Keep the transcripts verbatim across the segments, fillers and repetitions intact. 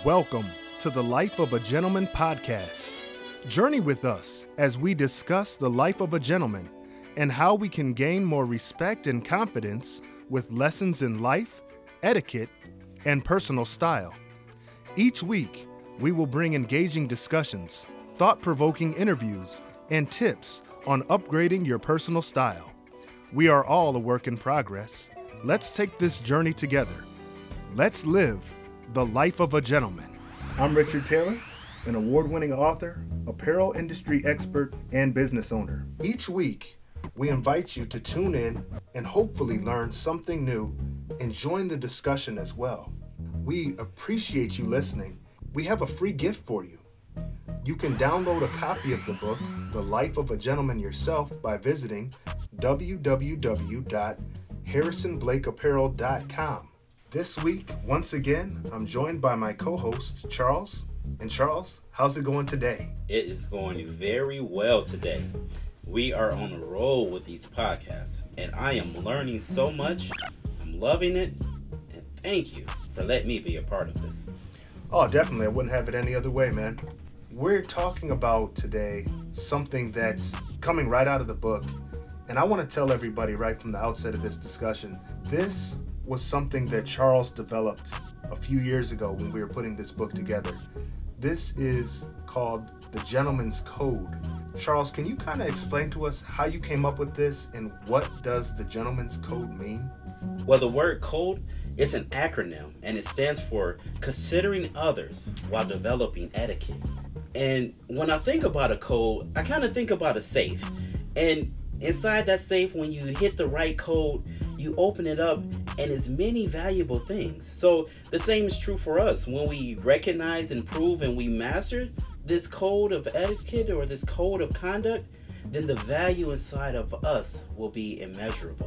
Welcome to the Life of a Gentleman podcast. Journey with us as we discuss the life of a gentleman and how we can gain more respect and confidence with lessons in life, etiquette, and personal style. Each week, we will bring engaging discussions, thought-provoking interviews, and tips on upgrading your personal style. We are all a work in progress. Let's take this journey together. Let's live the life of a gentleman. I'm Richard Taylor, an award-winning author, apparel industry expert, and business owner. Each week, we invite you to tune in and hopefully learn something new and join the discussion as well. We appreciate you listening. We have a free gift for you. You can download a copy of the book, The Life of a Gentleman, yourself by visiting w w w dot harrison blake apparel dot com. This week, once again, I'm joined by my co-host, Charles. And Charles, how's it going today? It is going very well today. We are on a roll with these podcasts, and I am learning so much. I'm loving it, and thank you for letting me be a part of this. Oh, definitely. I wouldn't have it any other way, man. We're talking about today something that's coming right out of the book, and I want to tell everybody right from the outset of this discussion, this was something that Charles developed a few years ago when we were putting this book together. This is called The Gentleman's Code. Charles, can you kind of explain to us how you came up with this and what does the Gentleman's Code mean? Well, the word code is an acronym, and it stands for considering others while developing etiquette. And when I think about a code, I kind of think about a safe. And inside that safe, when you hit the right code, you open it up and it's many valuable things. So the same is true for us. When we recognize, improve, and we master this code of etiquette or this code of conduct, then the value inside of us will be immeasurable.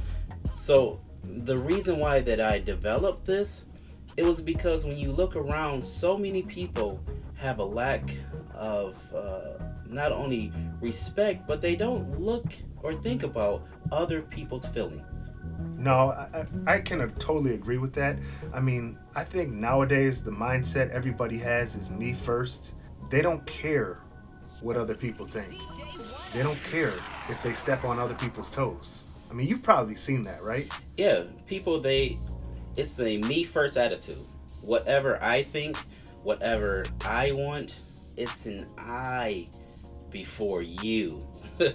So the reason why that I developed this, it was because when you look around, so many people have a lack of uh, not only respect, but they don't look or think about other people's feelings. No, I, I can totally agree with that. I mean, I think nowadays the mindset everybody has is me first. They don't care what other people think. They don't care if they step on other people's toes. I mean, you've probably seen that, right? Yeah, people, they, it's a me first attitude. Whatever I think, whatever I want, it's an I before you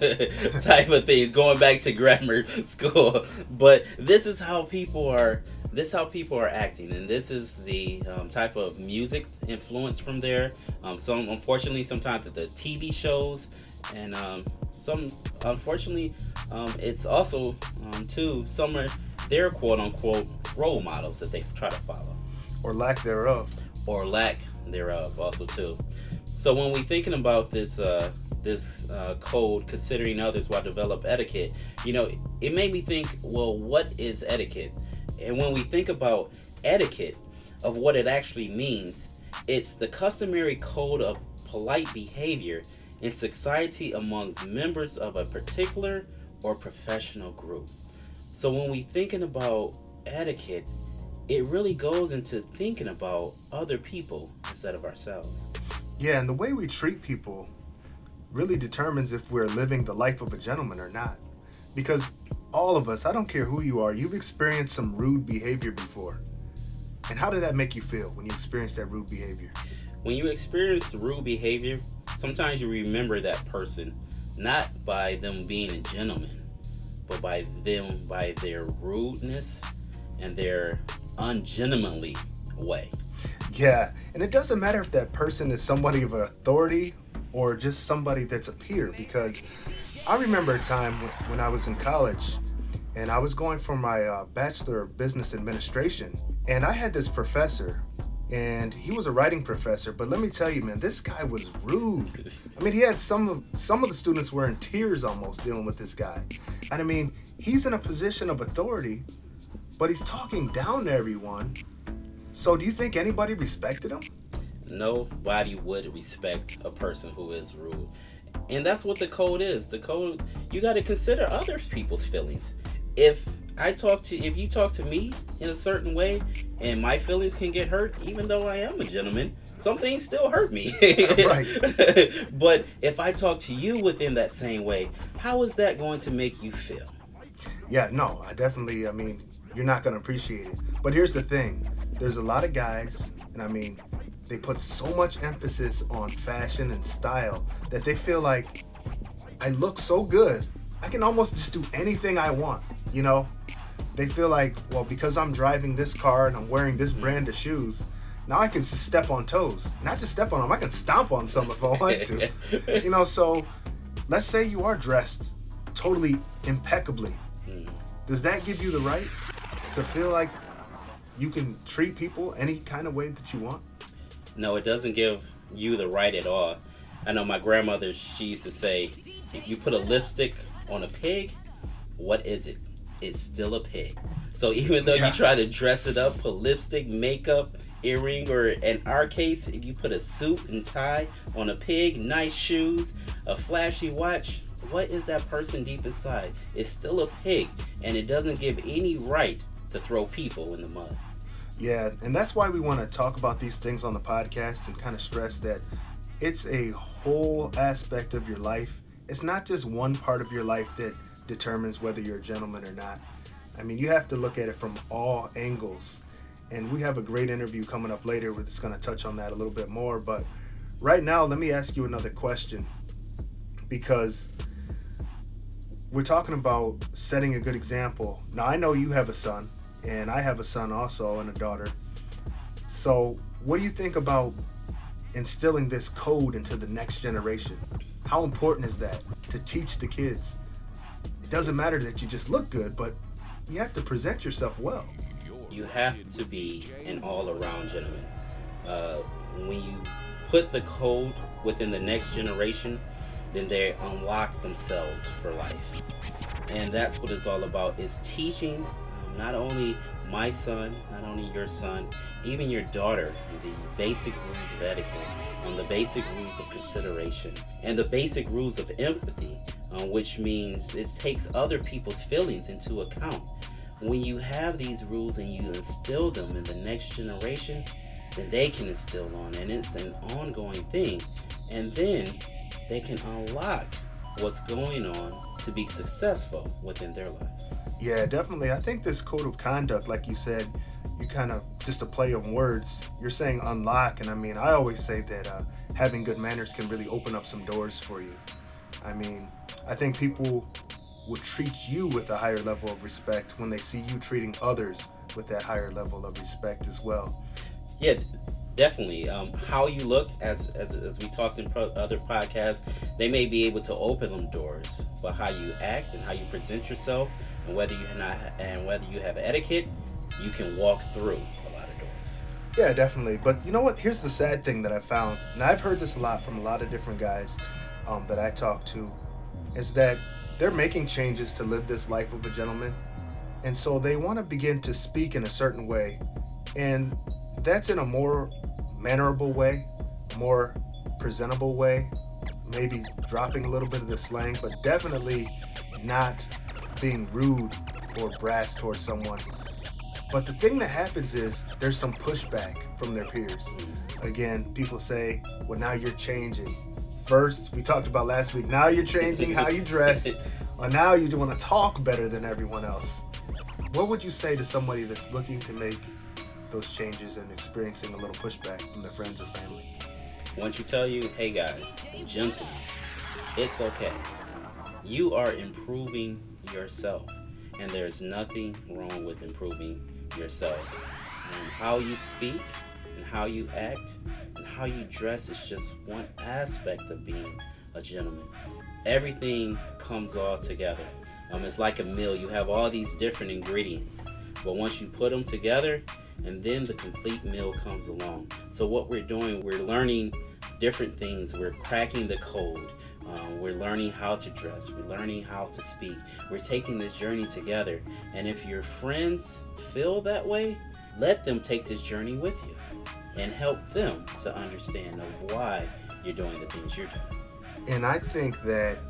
type of things, going back to grammar school. But this is how people are this is how people are acting, and this is the um, type of music influence from there. Um, some unfortunately sometimes the T V shows, and um, some unfortunately um, it's also um, too some are their quote unquote role models that they try to follow, or lack thereof, or lack thereof also too. So when we're thinking about this uh, this uh, code, considering others while develop etiquette, you know, it made me think, well, what is etiquette? And when we think about etiquette, of what it actually means, it's the customary code of polite behavior in society amongst members of a particular or professional group. So when we're thinking about etiquette, it really goes into thinking about other people instead of ourselves. Yeah, and the way we treat people really determines if we're living the life of a gentleman or not. Because all of us, I don't care who you are, you've experienced some rude behavior before. And how did that make you feel when you experienced that rude behavior? When you experience rude behavior, sometimes you remember that person not by them being a gentleman, but by them, by their rudeness and their ungentlemanly way. Yeah, and it doesn't matter if that person is somebody of authority or just somebody that's a peer, because I remember a time when I was in college and I was going for my uh, Bachelor of Business Administration, and I had this professor, and he was a writing professor, but let me tell you, man, this guy was rude. I mean, he had some of some of the students were in tears almost dealing with this guy. And I mean, he's in a position of authority, but he's talking down to everyone. So do you think anybody respected him? Nobody would respect a person who is rude. And that's what the code is. The code, you got to consider other people's feelings. If I talk to, if you talk to me in a certain way and my feelings can get hurt, even though I am a gentleman, some things still hurt me. Right. But if I talk to you within that same way, how is that going to make you feel? Yeah, no, I definitely, I mean, you're not going to appreciate it. But here's the thing. There's a lot of guys, and I mean, they put so much emphasis on fashion and style that they feel like I look so good, I can almost just do anything I want, you know? They feel like, well, because I'm driving this car and I'm wearing this brand of shoes, now I can just step on toes. Not just step on them, I can stomp on some if I want to. You know, so let's say you are dressed totally impeccably. Mm. Does that give you the right to feel like you can treat people any kind of way that you want? No, it doesn't give you the right at all. I know my grandmother, she used to say, if you put a lipstick on a pig, what is it? It's still a pig. So even though yeah. you try to dress it up, put lipstick, makeup, earring, or in our case, if you put a suit and tie on a pig, nice shoes, a flashy watch, what is that person deep inside? It's still a pig, and it doesn't give any right to throw people in the mud. Yeah, and that's why we want to talk about these things on the podcast and kind of stress that it's a whole aspect of your life. It's not just one part of your life that determines whether you're a gentleman or not. I mean, you have to look at it from all angles. And we have a great interview coming up later. We're just going to touch on that a little bit more. But right now, let me ask you another question. Because we're talking about setting a good example. Now, I know you have a son, and I have a son also and a daughter. So what do you think about instilling this code into the next generation? How important is that to teach the kids? It doesn't matter that you just look good, but you have to present yourself well. You have to be an all-around gentleman. Uh, when you put the code within the next generation, then they unlock themselves for life. And that's what it's all about, is teaching um, not only my son, not only your son, even your daughter, the basic rules of etiquette, um, the basic rules of consideration, and the basic rules of empathy, uh, which means it takes other people's feelings into account. When you have these rules and you instill them in the next generation, then they can instill on, and it's an ongoing thing. And then they can unlock what's going on to be successful within their life. Yeah, definitely. I think this code of conduct, like you said, you kind of, just a play on words, you're saying unlock. And I mean, I always say that uh, having good manners can really open up some doors for you. I mean, I think people would treat you with a higher level of respect when they see you treating others with that higher level of respect as well. Yeah, definitely. Um, how you look, as, as as we talked in pro- other podcasts, they may be able to open them doors, but how you act and how you present yourself, and whether you not and whether you have etiquette, you can walk through a lot of doors. Yeah, definitely. But you know what? Here's the sad thing that I found, and I've heard this a lot from a lot of different guys um, that I talk to, is that they're making changes to live this life of a gentleman, and so they want to begin to speak in a certain way, and that's in a more mannerable way, more presentable way, maybe dropping a little bit of the slang, but definitely not being rude or brash towards someone. But the thing that happens is there's some pushback from their peers. Again, people say, well, now you're changing. First, we talked about last week, now you're changing how you dress, or now you want to talk better than everyone else. What would you say to somebody that's looking to make those changes and experiencing a little pushback from their friends or family? I want to tell you, hey guys, gentlemen, it's okay. You are improving yourself, and there's nothing wrong with improving yourself. And how you speak and how you act and how you dress is just one aspect of being a gentleman. Everything comes all together. Um, it's like a meal. You have all these different ingredients, but once you put them together, and then the complete meal comes along. So what we're doing, we're learning different things. We're cracking the code. Um, we're learning how to dress. We're learning how to speak. We're taking this journey together. And if your friends feel that way, let them take this journey with you and help them to understand of why you're doing the things you're doing. And I think that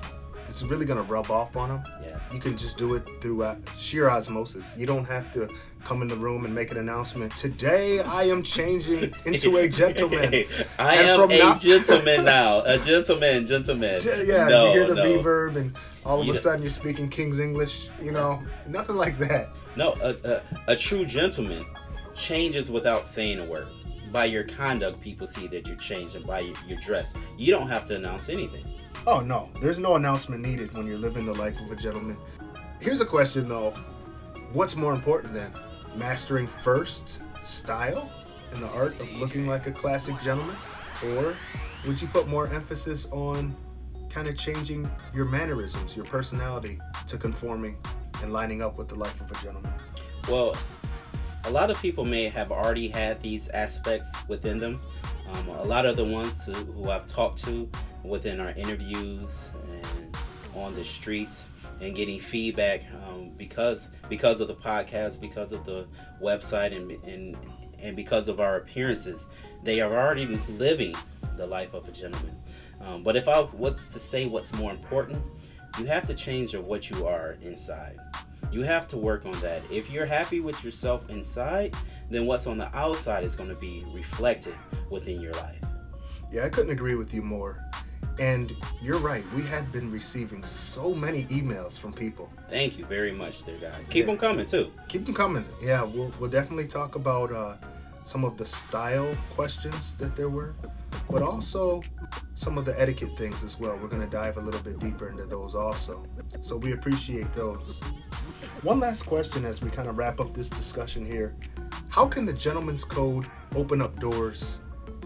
it's really going to rub off on them. Yes. You can just do it through uh, sheer osmosis. You don't have to come in the room and make an announcement. Today, I am changing into a gentleman. I and am from a now- gentleman now. A gentleman, gentleman. Yeah, no, you hear the no. reverb, and all of You a don't- sudden you're speaking King's English. You know, nothing like that. No, a, a, a true gentleman changes without saying a word. By your conduct, people see that you're changed, and by your, your dress. You don't have to announce anything. Oh, no. There's no announcement needed when you're living the life of a gentleman. Here's a question, though. What's more important then? Mastering first style and the art of looking like a classic gentleman? Or would you put more emphasis on kind of changing your mannerisms, your personality to conforming and lining up with the life of a gentleman? Well, a lot of people may have already had these aspects within them. Um, a lot of the ones to, who I've talked to within our interviews and on the streets and getting feedback um, because because of the podcast, because of the website, and, and and because of our appearances, they are already living the life of a gentleman. Um, but if I was to say what's more important, you have to change of what you are inside. You have to work on that. If you're happy with yourself inside, then what's on the outside is going to be reflected within your life. Yeah, I couldn't agree with you more. And you're right. We have been receiving so many emails from people. Thank you very much there, guys. Keep Yeah. them coming, too. Keep them coming. Yeah, we'll, we'll definitely talk about uh, some of the style questions that there were, but also some of the etiquette things as well. We're going to dive a little bit deeper into those also. So we appreciate those. One last question as we kind of wrap up this discussion here. How can the Gentleman's Code open up doors?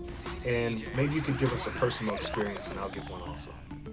And maybe you could give us a personal experience, and I'll give one also.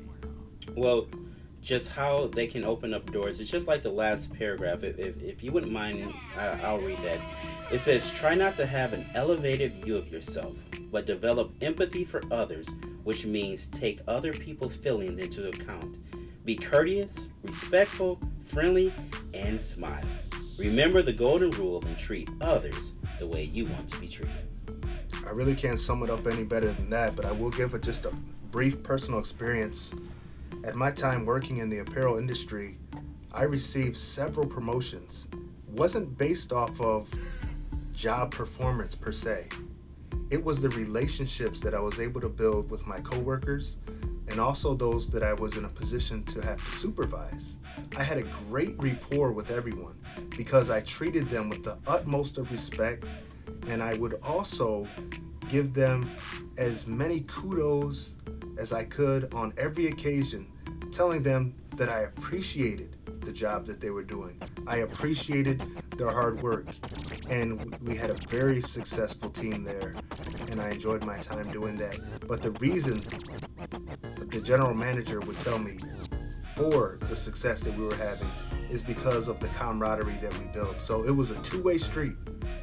Well, just how they can open up doors. It's just like the last paragraph. If, if, if you wouldn't mind, I, I'll read that. It says, try not to have an elevated view of yourself, but develop empathy for others, which means take other people's feelings into account. Be courteous, respectful, friendly, and smile. Remember the golden rule and treat others the way you want to be treated. I really can't sum it up any better than that, but I will give it just a brief personal experience. At my time working in the apparel industry, I received several promotions. Wasn't based off of job performance per se. It was the relationships that I was able to build with my coworkers and also those that I was in a position to have to supervise. I had a great rapport with everyone because I treated them with the utmost of respect, and I would also give them as many kudos as I could on every occasion, telling them that I appreciated the job that they were doing. I appreciated their hard work, and we had a very successful team there, and I enjoyed my time doing that. But the reason that the general manager would tell me for the success that we were having is because of the camaraderie that we built. So it was a two-way street.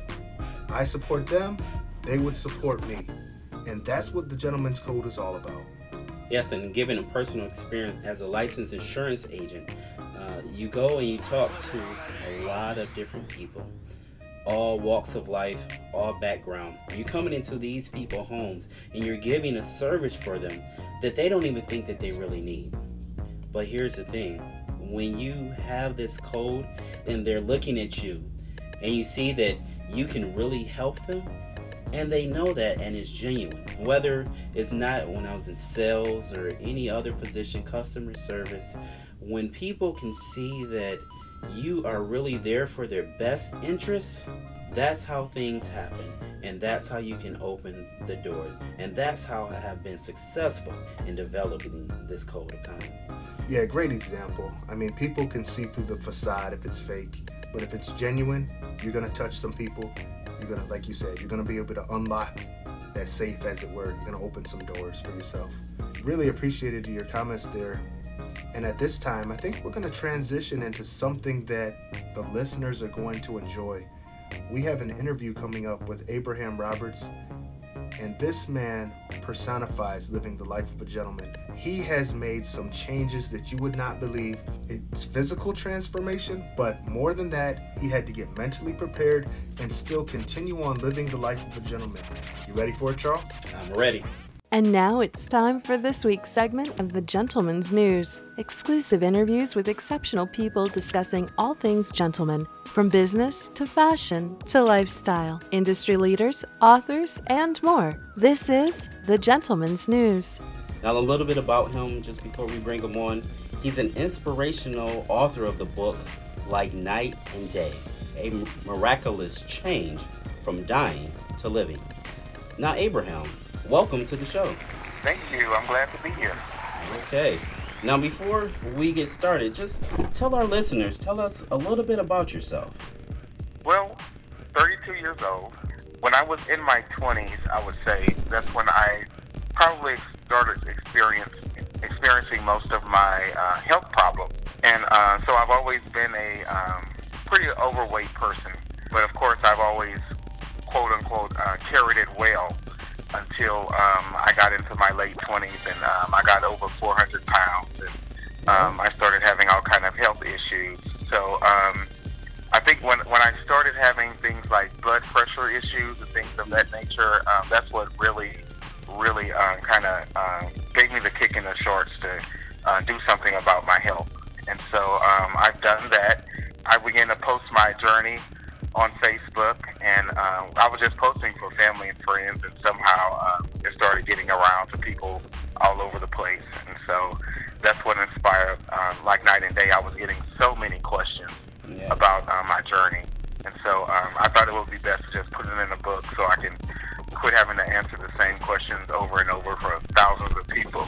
I support them, they would support me. And that's what the Gentleman's Code is all about. Yes, and given a personal experience as a licensed insurance agent, uh, you go and you talk to a lot of different people, all walks of life, all background. You're coming into these people's homes and you're giving a service for them that they don't even think that they really need. But here's the thing, when you have this code and they're looking at you and you see that you can really help them, and they know that, and it's genuine. Whether it's not when I was in sales or any other position, customer service, when people can see that you are really there for their best interests, that's how things happen. And that's how you can open the doors. And that's how I have been successful in developing this code of conduct. Yeah, great example. I mean, people can see through the facade if it's fake, but if it's genuine, you're gonna touch some people. You're gonna, like you said, you're gonna be able to unlock that safe, as it were. You're gonna open some doors for yourself. Really appreciated your comments there. And at this time, I think we're gonna transition into something that the listeners are going to enjoy. We have an interview coming up with Abraham Roberts, and this man personifies living the life of a gentleman. He has made some changes that you would not believe. It's physical transformation, but more than that, he had to get mentally prepared and still continue on living the life of a gentleman. You ready for it, Charles? I'm ready. And now it's time for this week's segment of The Gentleman's News. Exclusive interviews with exceptional people discussing all things gentleman, from business to fashion to lifestyle, industry leaders, authors, and more. This is The Gentleman's News. Now, a little bit about him just before we bring him on. He's an inspirational author of the book Like Night and Day, a miraculous change from dying to living. Now, Abraham, welcome to the show. Thank you. I'm glad to be here. Okay. Now, before we get started, just tell our listeners, tell us a little bit about yourself. Well, thirty-two years old. When I was in my twenties, I would say that's when I probably started experience, experiencing most of my uh, health problems. And uh, so I've always been a um, pretty overweight person. But of course, I've always, quote unquote, uh, carried it well until um, I got into my late twenties and um, I got over four hundred pounds. And um, I started having all kind of health issues. So um, I think when, when I started having things like blood pressure issues and things of that nature, um, that's what really really uh, kind of uh, gave me the kick in the shorts to uh, do something about my health. And so um, I've done that. I began to post my journey on Facebook, and uh, I was just posting for family and friends, and somehow uh, it started getting around to people all over the place. And so that's what inspired uh, Like Night and Day. I was getting so many questions yeah. about uh, my journey. And so um, I thought it would be best to just put it in a book so I can quit having to answer the same questions over and over for thousands of people.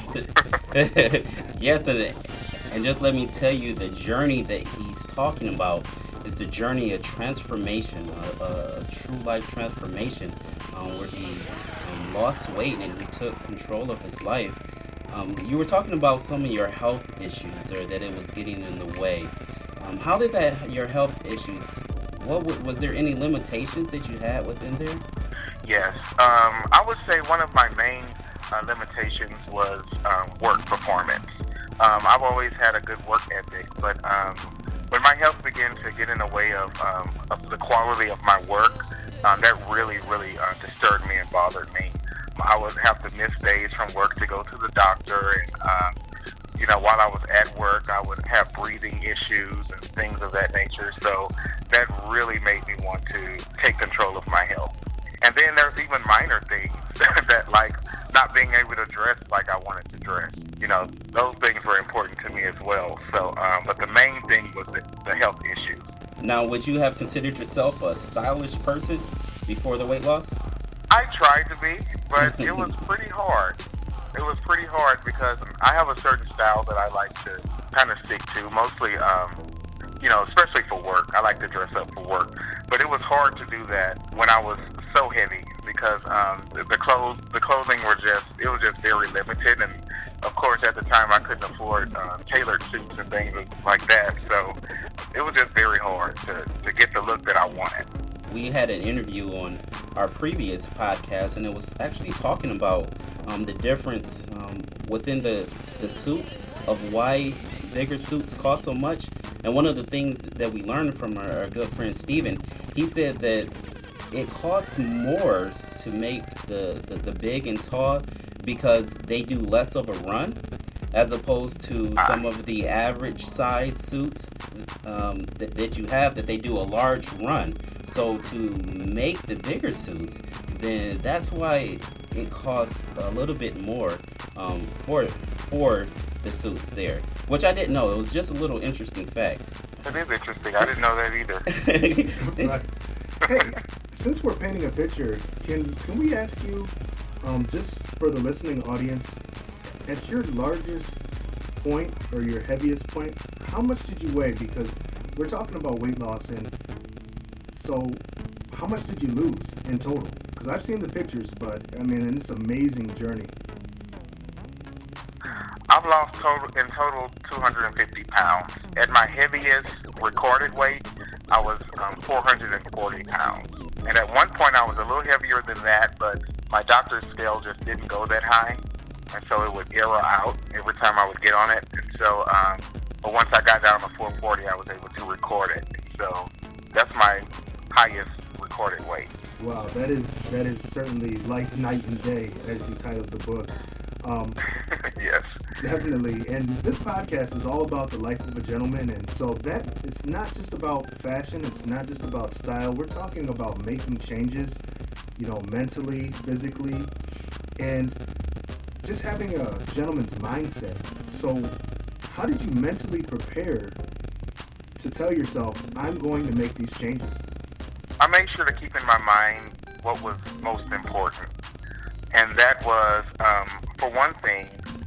Yes, and, and just let me tell you, the journey that he's talking about is the journey of transformation, a, a true life transformation, um, where he um, lost weight and he took control of his life. Um, you were talking about some of your health issues, or that it was getting in the way. Um, how did that, your health issues, what was there any limitations that you had within there? Yes. Um, I would say one of my main uh, limitations was um, work performance. Um, I've always had a good work ethic, but um, when my health began to get in the way of, um, of the quality of my work, um, that really, really uh, disturbed me and bothered me. I would have to miss days from work to go to the doctor, and um, you know, while I was at work, I would have breathing issues and things of that nature. So that really made me want to take control of my health. And then there's even minor things that, like, not being able to dress like I wanted to dress. You know, those things were important to me as well. So, um, but the main thing was the, the health issues. Now, would you have considered yourself a stylish person before the weight loss? I tried to be, but it was pretty hard. It was pretty hard because I have a certain style that I like to kind of stick to, mostly, um, you know, especially for work. I like to dress up for work. But it was hard to do that when I was so heavy because um, the, the clothes, the clothing were just, it was just very limited. And of course, at the time, I couldn't afford uh, tailored suits and things like that. So it was just very hard to, to get the look that I wanted. We had an interview on our previous podcast, and it was actually talking about um, the difference um, within the, the suits of why bigger suits cost so much. And one of the things that we learned from our, our good friend Steven, he said that it costs more to make the, the, the big and tall because they do less of a run, as opposed to some of the average size suits um, that, that you have, that they do a large run. So to make the bigger suits, then that's why it costs a little bit more um, for for the suits there, which I didn't know. It was just a little interesting fact. It is interesting. I didn't know that either. Right. Hey, since we're painting a picture, can can we ask you, um, just for the listening audience, at your largest point or your heaviest point, how much did you weigh? Because we're talking about weight loss, and so how much did you lose in total? Because I've seen the pictures, but I mean, it's an amazing journey. I've lost total in total two hundred fifty pounds. At my heaviest recorded weight, I was um, four hundred forty pounds. And at one point, I was a little heavier than that, but my doctor's scale just didn't go that high. And so it would error out every time I would get on it. And so, um, but once I got down to four forty, I was able to record it. So that's my highest recorded weight. Wow, that is that is certainly like night and day, as you titled the book. Um, Yes. Definitely. And this podcast is all about the life of a gentleman. And so that it's not just about fashion. It's not just about style. We're talking about making changes, you know, mentally, physically, and just having a gentleman's mindset. So how did you mentally prepare to tell yourself, I'm going to make these changes? I made sure to keep in my mind what was most important. And that was, um, for one thing,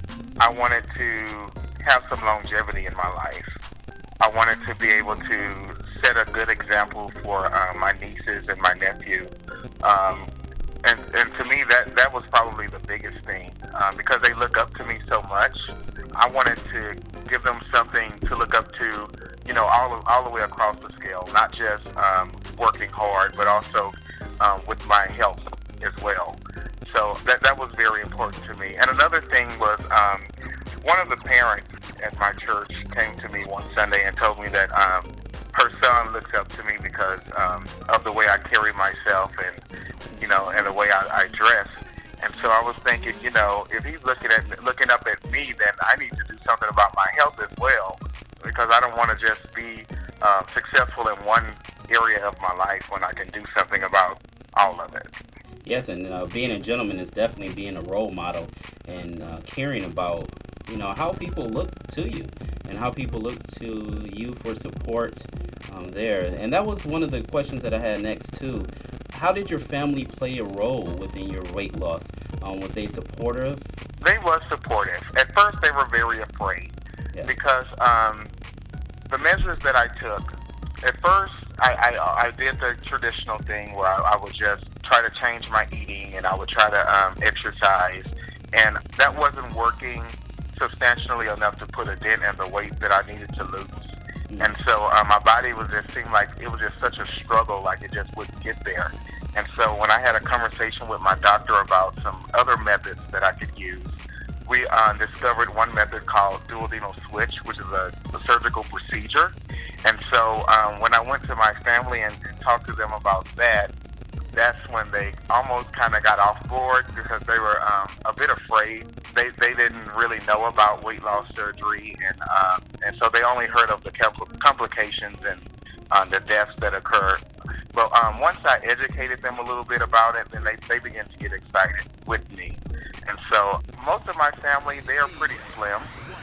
I wanted to have some longevity in my life. I wanted to be able to set a good example for uh, my nieces and my nephew. Um, and, and to me, that, that was probably the biggest thing, um, because they look up to me so much. I wanted to give them something to look up to, you know, all, of, all the way across the scale, not just um, working hard, but also um, with my health as well. So that that was very important to me. And another thing was, um, one of the parents at my church came to me one Sunday and told me that um, her son looks up to me because um, of the way I carry myself and, you know, and the way I, I dress. And so I was thinking, you know, if he's looking at looking up at me, then I need to do something about my health as well, because I don't want to just be uh, successful in one area of my life when I can do something about all of it. Yes, and uh, being a gentleman is definitely being a role model and uh, caring about, you know, how people look to you and how people look to you for support um, there. And that was one of the questions that I had next, too. How did your family play a role within your weight loss? Um, was they supportive? They were supportive. At first, they were very afraid, Yes. because um, the measures that I took, at first, I, I, I did the traditional thing where I, I would just try to change my eating and I would try to um, exercise, and that wasn't working substantially enough to put a dent in the weight that I needed to lose. Mm-hmm. And so uh, my body was just seemed like it was just such a struggle, like it just wouldn't get there. And so when I had a conversation with my doctor about some other methods that I could use, we uh, discovered one method called duodenal switch, which is a, a surgical procedure. And so um, when I went to my family and, and talked to them about that, that's when they almost kind of got off board, because they were um, a bit afraid. They they didn't really know about weight loss surgery, and um, and so they only heard of the compl- complications and uh, the deaths that occur. But um, once I educated them a little bit about it, then they, they began to get excited with me. And so most of my family, they are pretty slim.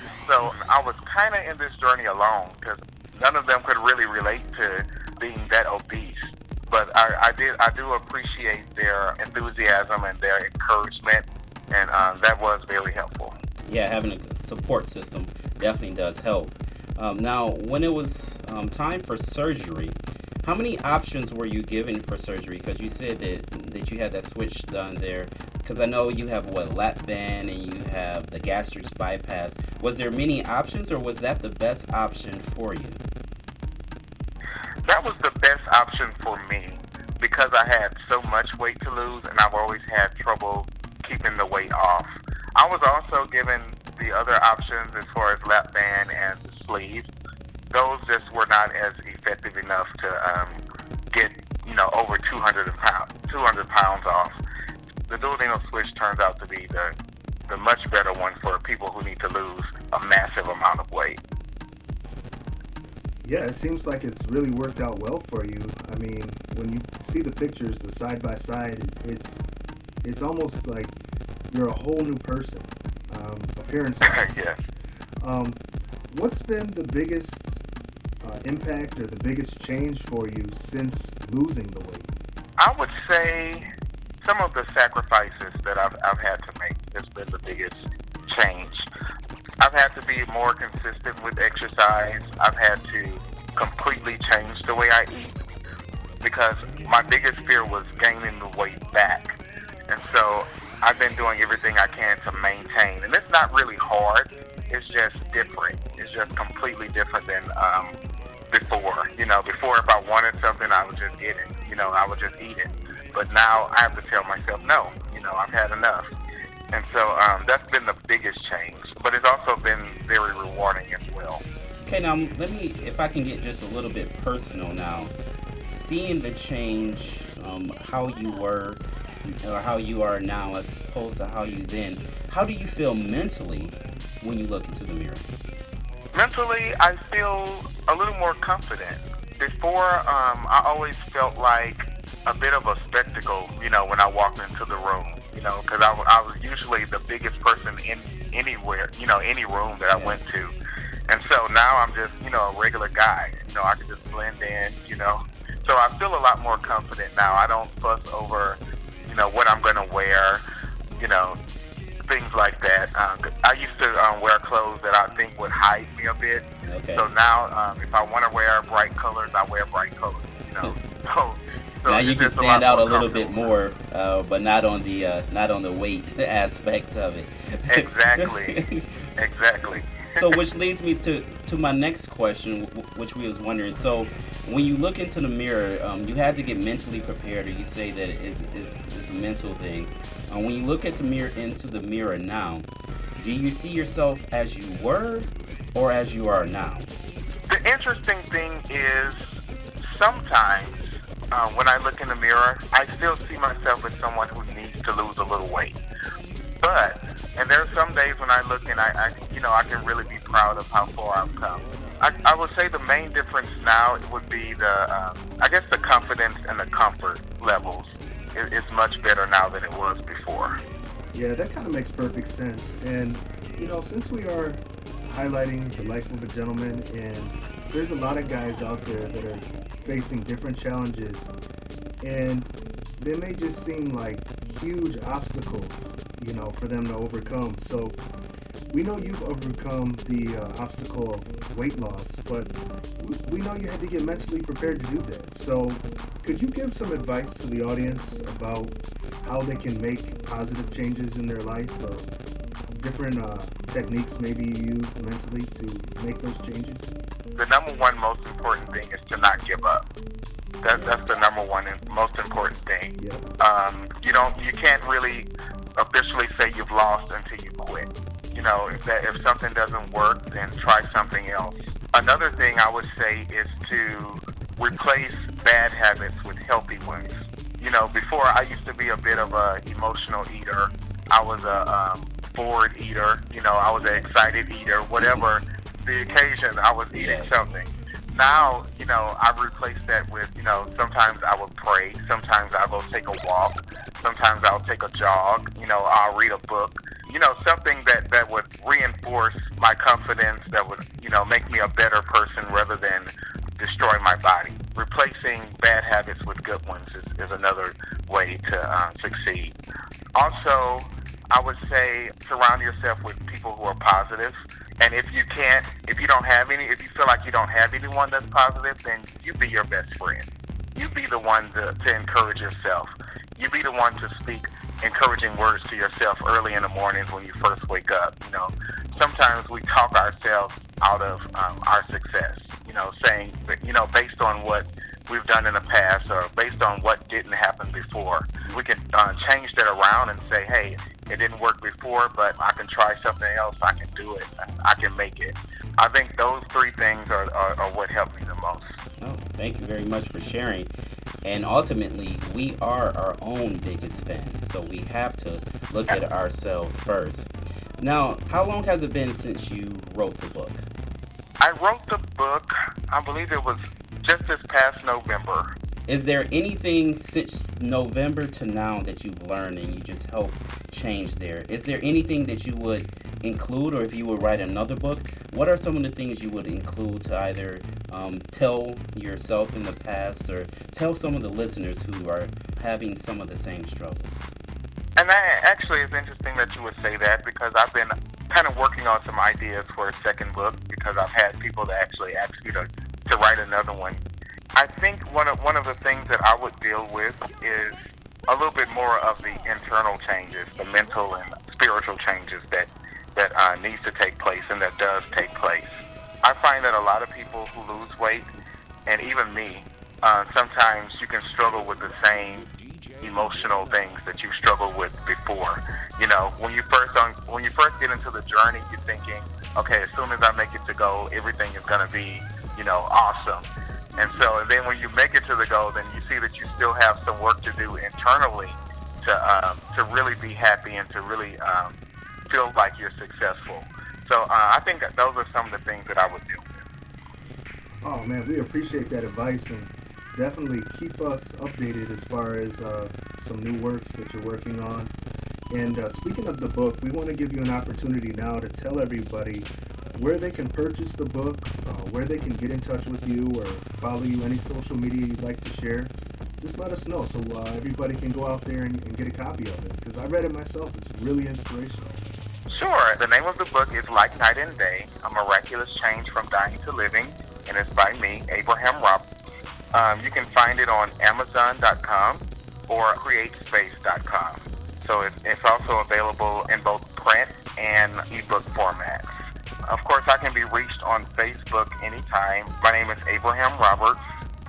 So I was kind of in this journey alone, because none of them could really relate to being that obese. But I, I did I do appreciate their enthusiasm and their encouragement, and um, that was very helpful. Yeah, having a support system definitely does help. Um, now, when it was um, time for surgery, how many options were you given for surgery? Because you said that, that you had that switch done there. Because I know you have, what, lap band and you have the gastric bypass. Was there many options, or was that the best option for you? That was the best option for me, because I had so much weight to lose, and I've always had trouble keeping the weight off. I was also given the other options as far as lap band and the sleeve. Those just were not as effective enough to um, get, you know, over two hundred pounds off. The duodenal switch turns out to be the, the much better one for people who need to lose a massive amount of weight. Yeah, it seems like it's really worked out well for you. I mean, when you see the pictures, the side by side, it's it's almost like you're a whole new person, um, appearance-wise. Yes. Um, what's been the biggest uh, impact or the biggest change for you since losing the weight? I would say some of the sacrifices that I've, I've had to make has been the biggest change. I've had to be more consistent with exercise. I've had to completely change the way I eat, because my biggest fear was gaining the weight back. And so I've been doing everything I can to maintain. And it's not really hard. It's just different. It's just completely different than um, before. You know, before if I wanted something, I would just get it. You know, I would just eat it. But now I have to tell myself, no, you know, I've had enough. And so um, that's been the biggest change. But it's also been very rewarding as well. Okay, now let me, if I can get just a little bit personal now. Seeing the change um, how you were or how you are now as opposed to how you then, how do you feel mentally when you look into the mirror? Mentally, I feel a little more confident. Before, um, I always felt like a bit of a spectacle, you know, when I walked into the room, you know, because I, I was usually the biggest person in anywhere, you know, any room that I Yes. went to. And so now I'm just, you know, a regular guy. You know, I can just blend in, you know. So I feel a lot more confident now. I don't fuss over, you know, what I'm going to wear, you know, things like that. Um, I used to um, wear clothes that I think would hide me a bit. Okay. So now, um, if I want to wear bright colors, I wear bright colors, you know. so, so Now you it's can just a stand lot out a more little bit comfortable. more, uh, but not on the uh, not on the weight aspect of it. Exactly. Exactly. So, which leads me to, to my next question, wh- which we was wondering. So, when you look into the mirror, um, you had to get mentally prepared, or you say that it's, it's, it's a mental thing. Uh, when you look at the mirror into the mirror now, do you see yourself as you were or as you are now? The interesting thing is sometimes uh, when I look in the mirror, I still see myself as someone who needs to lose a little weight. But, and there are some days when I look and I, I you know, I can really be proud of how far I've come. I, I would say the main difference now would be the, um, I guess the confidence and the comfort levels is, is much better now than it was before. Yeah, that kind of makes perfect sense. And, you know, since we are highlighting the life of a gentleman, and there's a lot of guys out there that are facing different challenges, and they may just seem like huge obstacles, you know, for them to overcome. So we know you've overcome the uh, obstacle of weight loss, but we know you had to get mentally prepared to do that. So could you give some advice to the audience about how they can make positive changes in their life, or different uh, techniques maybe you use mentally to make those changes? The number one most important thing is to not give up. That's that's the number one and most important thing. Yep. Um, you don't, you can't really officially say you've lost until you quit. You know, if that if something doesn't work, then try something else. Another thing I would say is to replace bad habits with healthy ones. You know, before I used to be a bit of a emotional eater. I was a um, bored eater. You know, I was an excited eater. Whatever the occasion, I was eating Yes. something. Now, you know, I've replaced that with, you know, sometimes I will pray. Sometimes I'll go take a walk. Sometimes I'll take a jog. You know, I'll read a book. You know, something that, that would reinforce my confidence, that would, you know, make me a better person rather than destroy my body. Replacing bad habits with good ones is, is another way to uh, succeed. Also, I would say surround yourself with people who are positive. And if you can't, if you don't have any, if you feel like you don't have anyone that's positive, then you be your best friend. You be the one to, to encourage yourself. You be the one to speak encouraging words to yourself early in the mornings when you first wake up. You know, sometimes we talk ourselves out of um, our success. You know, saying that, you know, based on what we've done in the past or based on what didn't happen before, we can uh, change that around and say, hey, it didn't work before, but I can try something else. I can do it. I can make it. I think those three things are, are, are what helped me the most. Oh, thank you very much for sharing. And ultimately, we are our own biggest fans, so we have to look at ourselves first. Now, how long has it been since you wrote the book? I wrote the book, I believe it was just this past November. Is there anything since November to now that you've learned and you just helped change there? Is there anything that you would include, or if you would write another book, what are some of the things you would include to either um, tell yourself in the past or tell some of the listeners who are having some of the same struggles? And that actually is interesting that you would say that, because I've been kind of working on some ideas for a second book, because I've had people that actually ask me to, to write another one. I think one of one of the things that I would deal with is a little bit more of the internal changes, the mental and spiritual changes that that uh, needs to take place and that does take place. I find that a lot of people who lose weight, and even me, uh, sometimes you can struggle with the same emotional things that you struggled with before. You know, when you first on when you first get into the journey, you're thinking, okay, as soon as I make it to goal, everything is going to be, you know, awesome. And so and then when you make it to the goal, then you see that you still have some work to do internally to um, to really be happy and to really um, feel like you're successful. So uh, I think that those are some of the things that I would do. Oh man, we appreciate that advice, and definitely keep us updated as far as uh, some new works that you're working on. And uh, speaking of the book, we want to give you an opportunity now to tell everybody where they can purchase the book, uh, where they can get in touch with you or follow you, any social media you'd like to share. Just let us know so uh, everybody can go out there and, and get a copy of it, because I read it myself. It's really inspirational. Sure. The name of the book is Like Night and Day, A Miraculous Change from Dying to Living, and it's by me, Abraham Roberts. Um, you can find it on Amazon dot com or Create Space dot com. So it's, it's also available in both print and ebook formats. Of course, I can be reached on Facebook anytime. My name is Abraham Roberts.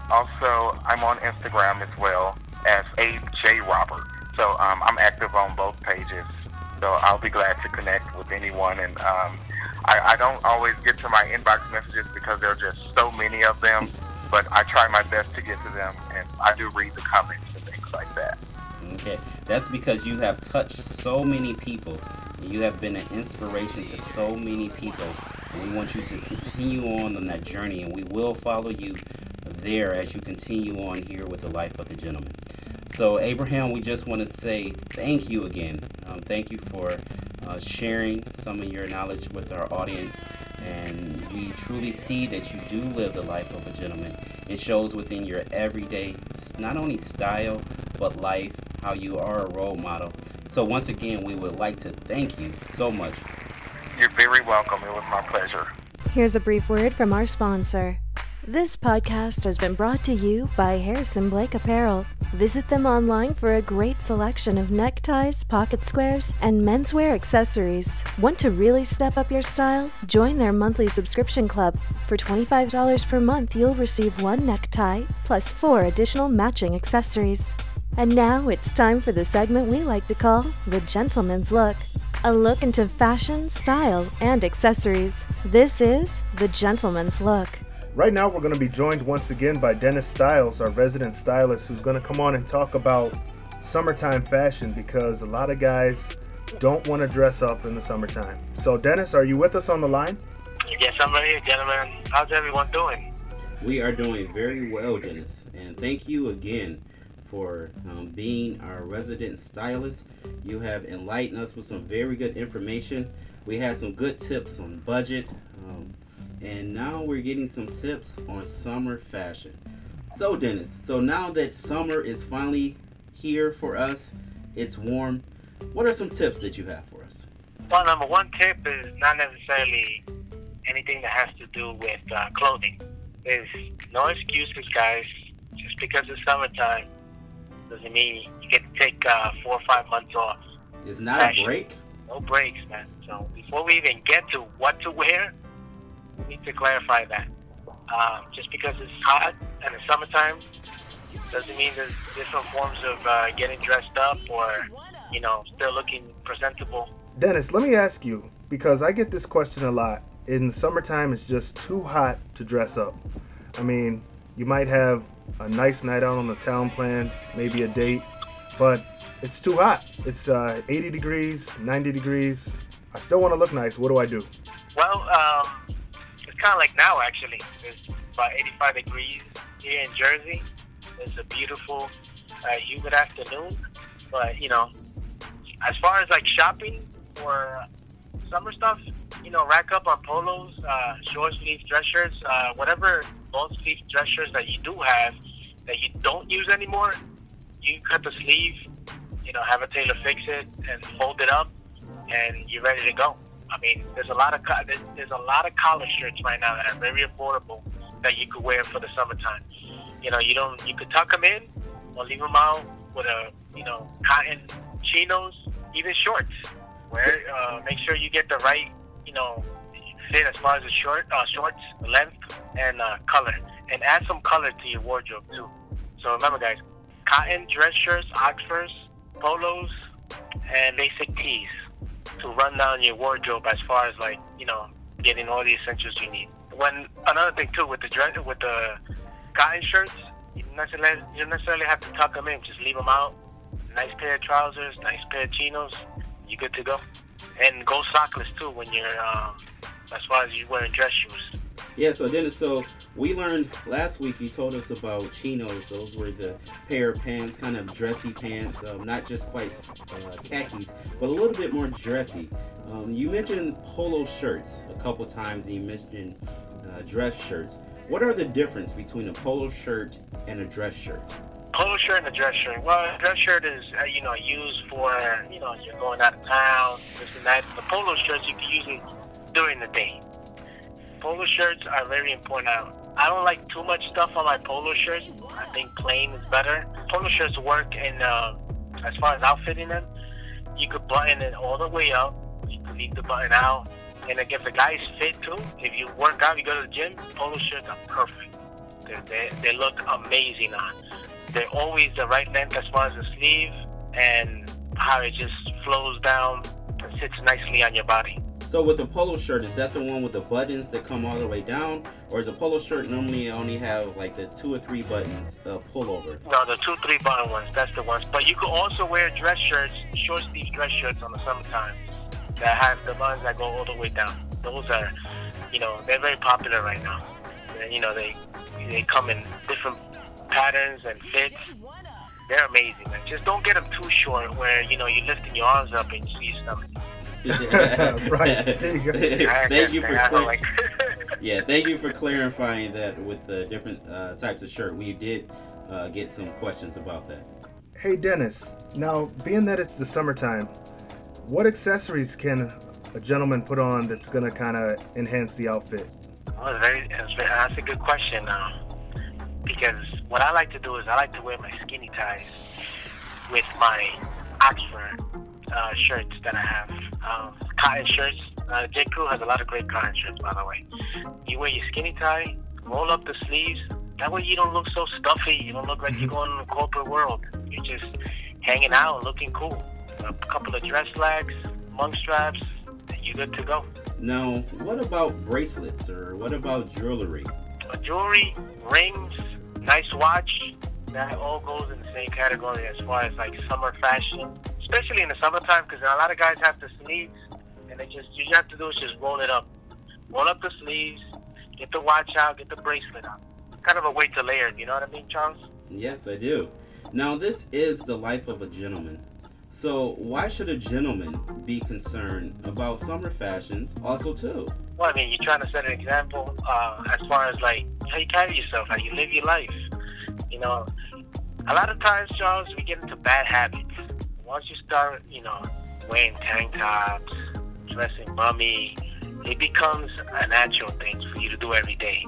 Also, I'm on Instagram as well as Abe J. Robert. So um, I'm active on both pages. So I'll be glad to connect with anyone. And um, I, I don't always get to my inbox messages because there are just so many of them. But I try my best to get to them, and I do read the comments and things like that. Okay, that's because you have touched so many people. You have been an inspiration to so many people. And we want you to continue on on that journey, and we will follow you there as you continue on here with the Life of the Gentleman. So, Abraham, we just want to say thank you again. Um, thank you for uh, sharing some of your knowledge with our audience. And we truly see that you do live the life of a gentleman. It shows within your everyday, not only style, but life, how you are a role model. So once again, we would like to thank you so much. You're very welcome. It was my pleasure. Here's a brief word from our sponsor. This podcast has been brought to you by Harrison Blake Apparel. Visit them online for a great selection of neckties, pocket squares, and menswear accessories. Want to really step up your style? Join their monthly subscription club. For twenty-five dollars per month, you'll receive one necktie plus four additional matching accessories. And now it's time for the segment we like to call The Gentleman's Look. A look into fashion, style, and accessories. This is The Gentleman's Look. Right now, we're going to be joined once again by Dennis Styles, our resident stylist, who's going to come on and talk about summertime fashion, because a lot of guys don't want to dress up in the summertime. So, Dennis, are you with us on the line? Yes, I'm right here, gentlemen. How's everyone doing? We are doing very well, Dennis. And thank you again for um, being our resident stylist. You have enlightened us with some very good information. We had some good tips on budget. Um, And now we're getting some tips on summer fashion. So Dennis, so now that summer is finally here for us, it's warm, what are some tips that you have for us? Well, number one tip is not necessarily anything that has to do with uh, clothing. There's no excuses, guys. Just because it's summertime doesn't mean you get to take uh, four or five months off. It's not fashion. a break? No breaks, man. So before we even get to what to wear, we need to clarify that. Um, just because it's hot and it's summertime doesn't mean there's different forms of uh, getting dressed up or, you know, still looking presentable. Dennis, let me ask you, because I get this question a lot. In the summertime, it's just too hot to dress up. I mean, you might have a nice night out on the town planned, maybe a date, but it's too hot. It's uh, eighty degrees, ninety degrees. I still want to look nice. What do I do? Well, um... it's kind of like now, actually. It's about eighty-five degrees here in Jersey. It's a beautiful, uh, humid afternoon. But, you know, as far as like shopping for summer stuff, you know, rack up on polos, uh, short sleeve dress shirts, uh, whatever long sleeve dress shirts that you do have that you don't use anymore. You cut the sleeve, you know, have a tailor fix it and fold it up, and you're ready to go. I mean, there's a lot of co- there's, there's a lot of collar shirts right now that are very affordable that you could wear for the summertime. You know, you don't you could tuck them in or leave them out with a you know cotton chinos, even shorts. Wear uh, make sure you get the right you know fit as far as the short uh, shorts length and uh, color, and add some color to your wardrobe too. So remember, guys, cotton dress shirts, Oxfords, polos, and basic tees to run down your wardrobe as far as like you know getting all the essentials you need. When another thing too with the dress with the cotton shirts, you don't necessarily, you don't necessarily have to tuck them in. Just leave them out. Nice pair of trousers, nice pair of chinos, you're good to go. And go sockless too when you're, um, as far as you wearing dress shoes. Yeah, so Dennis, so we learned last week, you told us about chinos. Those were the pair of pants, kind of dressy pants, um, not just quite uh, khakis, but a little bit more dressy. Um, you mentioned polo shirts a couple times, and you mentioned uh, dress shirts. What are the difference between a polo shirt and a dress shirt? Polo shirt and a dress shirt. Well, a dress shirt is, uh, you know, used for, you know, you're going out of town, this and that. The polo shirts, you can use it during the day. Polo shirts are very important. Now, I don't like too much stuff on my polo shirts. I think plain is better. Polo shirts work in, uh, as far as outfitting them, you could button it all the way up. You could leave the button out. And like if the guys fit too, if you work out, you go to the gym, polo shirts are perfect. They, they, they look amazing on. They're always the right length as far as the sleeve and how it just flows down and sits nicely on your body. So with the polo shirt, is that the one with the buttons that come all the way down? Or is a polo shirt normally only have like the two or three buttons uh, pullover? No, the two, three button ones, that's the ones. But you could also wear dress shirts, short sleeve dress shirts on the summertime that have the buttons that go all the way down. Those are, you know, they're very popular right now. And, you know, they they come in different patterns and fits. They're amazing, man. Just don't get them too short where, you know, you're lifting your arms up and you see your stomach. Right. There you go. Thank you for clar- like yeah, thank you for clarifying that with the different uh, types of shirt. We did uh, get some questions about that. Hey Dennis, now being that it's the summertime, what accessories can a gentleman put on that's gonna kind of enhance the outfit? Well, very, that's a good question now. Because what I like to do is I like to wear my skinny ties with my Oxford uh, shirts that I have. Um, cotton shirts. Uh, J. Crew has a lot of great cotton shirts, by the way. You wear your skinny tie, roll up the sleeves. That way you don't look so stuffy. You don't look like you're going in the corporate world. You're just hanging out and looking cool. A couple of dress flags, monk straps, and you're good to go. Now, what about bracelets or what about jewelry? Uh, jewelry, rings, nice watch, that all goes in the same category as far as like summer fashion, especially in the summertime, because a lot of guys have the sleeves, and they just, you have to do is just roll it up. Roll up the sleeves, get the watch out, get the bracelet out. Kind of a way to layer it, you know what I mean, Charles? Yes, I do. Now, this is the life of a gentleman. So why should a gentleman be concerned about summer fashions also too? Well, I mean, you're trying to set an example uh, as far as like how you carry yourself, how you live your life. You know, a lot of times, Charles, we get into bad habits. Once you start, you know, wearing tank tops, dressing bummy, it becomes a natural thing for you to do every day.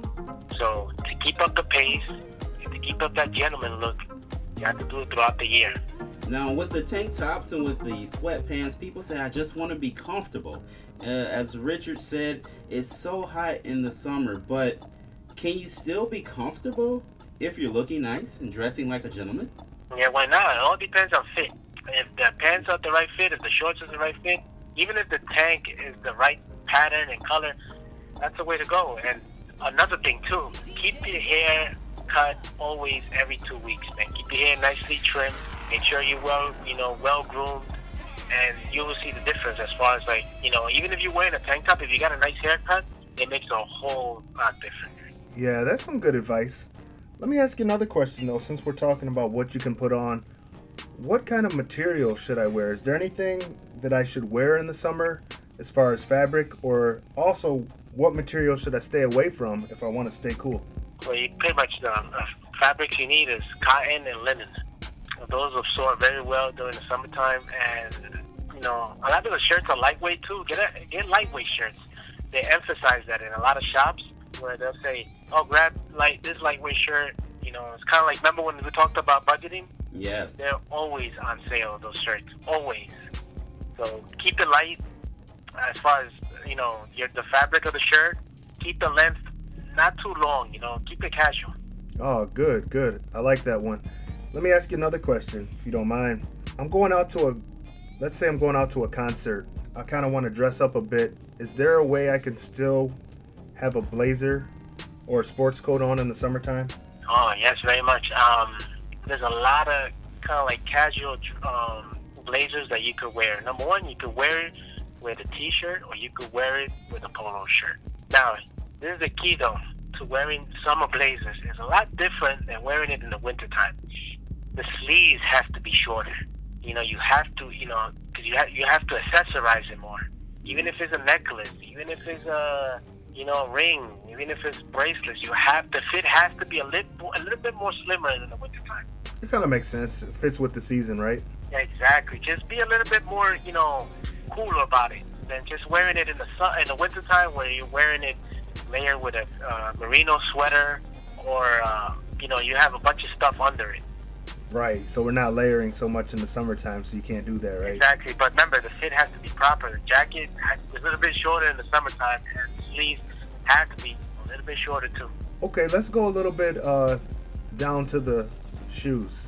So to keep up the pace, and to keep up that gentleman look, you have to do it throughout the year. Now, with the tank tops and with the sweatpants, people say, I just want to be comfortable. Uh, as Richard said, it's so hot in the summer, but can you still be comfortable if you're looking nice and dressing like a gentleman? Yeah, why not? It all depends on fit. If the pants are the right fit, if the shorts are the right fit, even if the tank is the right pattern and color, that's the way to go. And another thing, too, keep your hair cut always every two weeks, man. Keep your hair nicely trimmed. Make sure you're well, you know, well groomed, and you will see the difference as far as like, you know, even if you're wearing a tank top, if you got a nice haircut, it makes a whole lot different. Yeah, that's some good advice. Let me ask you another question though, since we're talking about what you can put on. What kind of material should I wear? Is there anything that I should wear in the summer as far as fabric, or also what material should I stay away from if I want to stay cool? Well, you pretty much the uh, fabrics you need is cotton and linen. Those absorb very well during the summertime, and you know, a lot of the shirts are lightweight too. Get a, get lightweight shirts. They emphasize that in a lot of shops where they'll say, "Oh, grab light this lightweight shirt." You know, it's kind of like, remember when we talked about budgeting? Yes. They're always on sale, those shirts, always. So keep it light as far as, you know, your, the fabric of the shirt. Keep the length not too long, you know, keep it casual. Oh, good, good. I like that one. Let me ask you another question, if you don't mind. I'm going out to a, let's say I'm going out to a concert. I kind of want to dress up a bit. Is there a way I can still have a blazer or a sports coat on in the summertime? Oh, yes, very much. Um, there's a lot of kind of like casual um, blazers that you could wear. Number one, you could wear it with a t-shirt or you could wear it with a polo shirt. Now, this is the key though to wearing summer blazers. It's a lot different than wearing it in the wintertime. The sleeves have to be shorter. You know, you have to, you know, because you have you have to accessorize it more. Even if it's a necklace, even if it's a, you know, a ring, even if it's bracelets, you have the fit has to be a little a little bit more slimmer in the wintertime. It kind of makes sense. It fits with the season, right? Exactly. Just be a little bit more, you know, cooler about it than just wearing it in the sun in the wintertime where you're wearing it layered with a uh, merino sweater or uh, you know, you have a bunch of stuff under it. Right. So we're not layering so much in the summertime, so you can't do that, right? Exactly. But remember, the fit has to be proper. The jacket has to be a little bit shorter in the summertime, and the sleeves have to be a little bit shorter too. Okay, let's go a little bit uh, down to the shoes,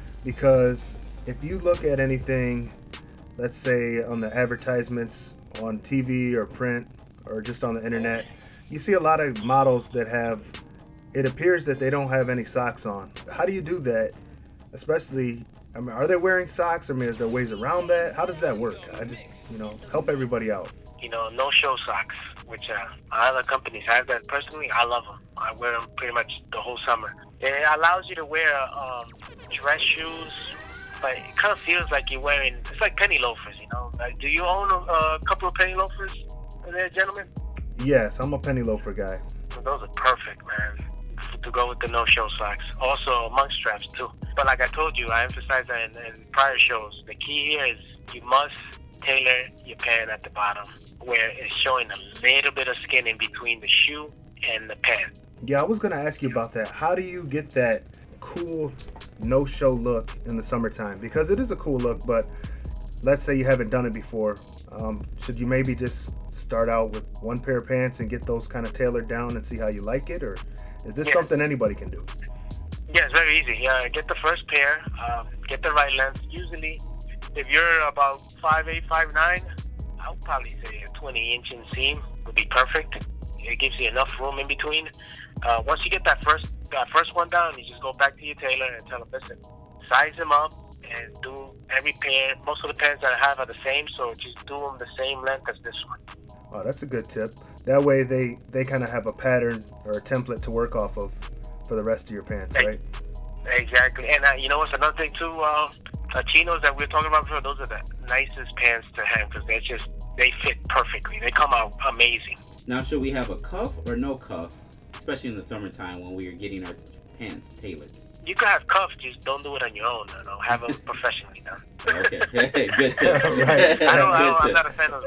because if you look at anything, let's say on the advertisements on T V or print or just on the internet, you see a lot of models that have, it appears that they don't have any socks on. How do you do that? Especially, I mean, are they wearing socks? I mean, is there ways around that? How does that work? I just, you know, help everybody out. You know, no-show socks, which uh, other companies have that. Personally, I love them. I wear them pretty much the whole summer. It allows you to wear um, dress shoes, but it kind of feels like you're wearing, it's like penny loafers, you know. Like, do you own a, a couple of penny loafers there, gentlemen? Yes, I'm a penny loafer guy. So those are perfect, man, to go with the no-show socks. Also, monk straps, too. But like I told you, I emphasized that in, in prior shows. The key here is you must tailor your pant at the bottom where it's showing a little bit of skin in between the shoe and the pant. Yeah, I was going to ask you about that. How do you get that cool no-show look in the summertime? Because it is a cool look, but let's say you haven't done it before. Um, should you maybe just start out with one pair of pants and get those kind of tailored down and see how you like it? Or is this yeah. something anybody can do? Yeah, it's very easy. Yeah, get the first pair, um, get the right length. Usually, if you're about five eight, five nine, I would probably say a twenty inch inseam would be perfect. It gives you enough room in between. Uh, once you get that first that first one down, you just go back to your tailor and tell him, listen, size them up and do every pair. Most of the pants that I have are the same, so just do them the same length as this one. Oh, that's a good tip. That way they, they kind of have a pattern or a template to work off of for the rest of your pants, right? Exactly. And uh, you know what's another thing too? Uh, uh, chinos that we were talking about before, those are the nicest pants to have because they just, they fit perfectly. They come out amazing. Now, should we have a cuff or no cuff, especially in the summertime when we are getting our pants tailored? You can have cuffs, just don't do it on your own. You know, have them professionally done. Okay, good tip. Right. I don't, I don't, Good I'm not a fan of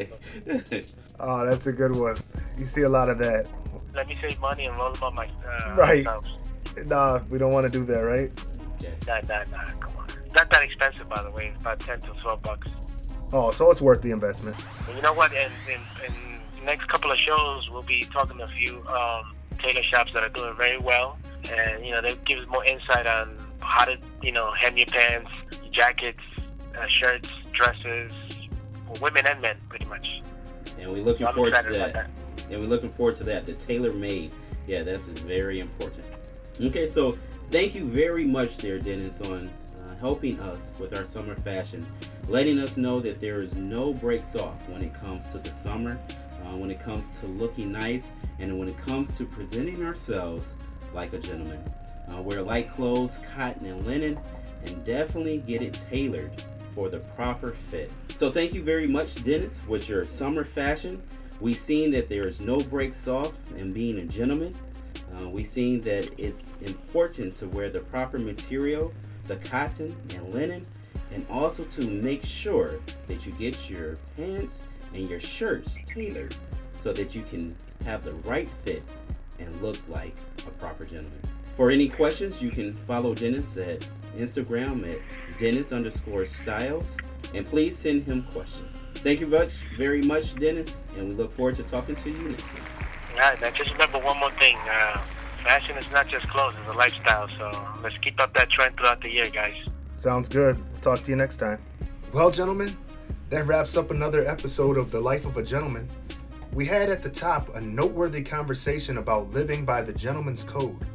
the roll-ups. Oh, that's a good one. You see a lot of that. Let me save money and roll them up my, uh, Right. myself. Nah, we don't want to do that, right? Nah, nah, nah, come on. It's not that expensive, by the way. It's about ten to twelve bucks. Oh, so it's worth the investment. And you know what? In, in, in the next couple of shows, we'll be talking to a few um, tailor shops that are doing very well. And, you know, they give us more insight on how to, you know, hem your pants, jackets, uh, shirts, dresses, for women and men, pretty much. And we're looking I'm forward to excited that. about that. And we're looking forward to that. The tailor-made. Yeah, that's is very important. Okay, so thank you very much there, Dennis, on uh, helping us with our summer fashion, letting us know that there is no breaks off when it comes to the summer, uh, when it comes to looking nice, and when it comes to presenting ourselves like a gentleman. Uh, wear light clothes, cotton and linen, and definitely get it tailored for the proper fit. So thank you very much, Dennis, with your summer fashion. We've seen that there is no breaks off in being a gentleman. Uh, we've seen that it's important to wear the proper material, the cotton and linen, and also to make sure that you get your pants and your shirts tailored so that you can have the right fit and look like a proper gentleman. For any questions, you can follow Dennis at Instagram at Dennis underscore Styles, and please send him questions. Thank you much, very much, Dennis, and we look forward to talking to you next time. All right, now just remember one more thing. Uh, fashion is not just clothes, it's a lifestyle, so let's keep up that trend throughout the year, guys. Sounds good. We'll talk to you next time. Well, gentlemen, that wraps up another episode of The Life of a Gentleman. We had at the top a noteworthy conversation about living by the gentleman's code.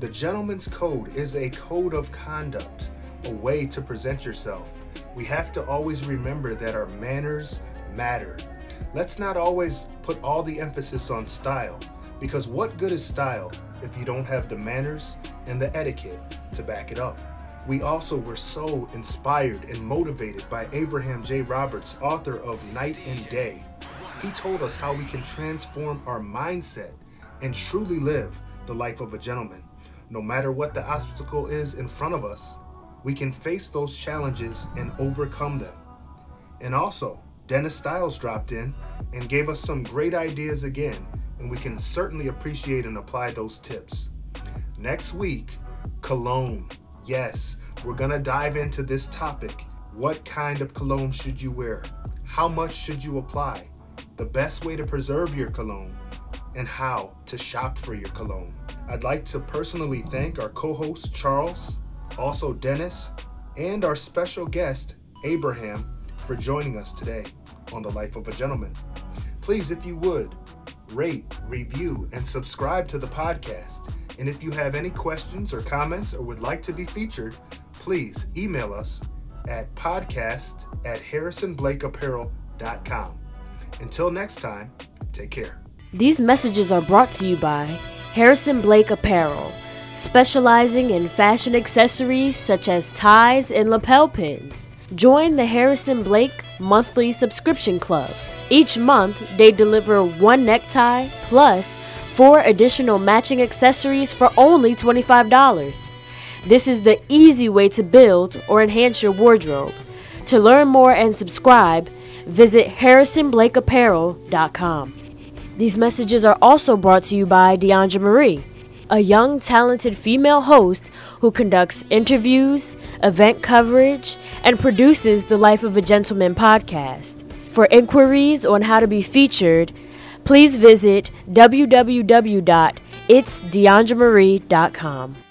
The Gentleman's Code is a code of conduct, a way to present yourself. We have to always remember that our manners matter. Let's not always put all the emphasis on style, because what good is style if you don't have the manners and the etiquette to back it up? We also were so inspired and motivated by Abraham J. Roberts, author of Night and Day. He told us how we can transform our mindset and truly live the life of a gentleman. No matter what the obstacle is in front of us, we can face those challenges and overcome them. And also, Dennis Styles dropped in and gave us some great ideas again, and we can certainly appreciate and apply those tips. Next week, cologne. Yes, we're gonna dive into this topic. What kind of cologne should you wear? How much should you apply? The best way to preserve your cologne, and how to shop for your cologne. I'd like to personally thank our co-host Charles, also Dennis, and our special guest Abraham for joining us today on The Life of a Gentleman. Please, if you would, rate, review, and subscribe to the podcast. And if you have any questions or comments or would like to be featured, please email us at podcast at harrison blake apparel dot com. Until next time, take care. These messages are brought to you by Harrison Blake Apparel, specializing in fashion accessories such as ties and lapel pins. Join the Harrison Blake monthly subscription club. Each month, they deliver one necktie plus four additional matching accessories for only twenty-five dollars. This is the easy way to build or enhance your wardrobe. To learn more and subscribe, visit harrison blake apparel dot com. These messages are also brought to you by Deandra Marie, a young, talented female host who conducts interviews, event coverage, and produces the Life of a Gentleman podcast. For inquiries on how to be featured, please visit w w w dot its deandra marie dot com.